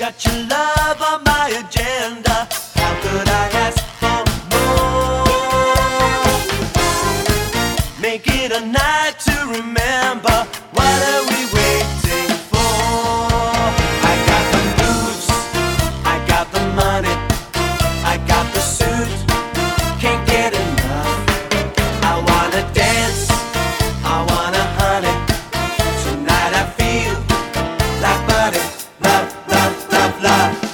Got your love on my agenda. How could I ask for more? Make it a night to remember. What are we waiting for? I got the moves, I got the money, I got the suit. Can't get enough. I wanna dance, I wanna honey. Tonight I feel like buddy, love, love, love, love.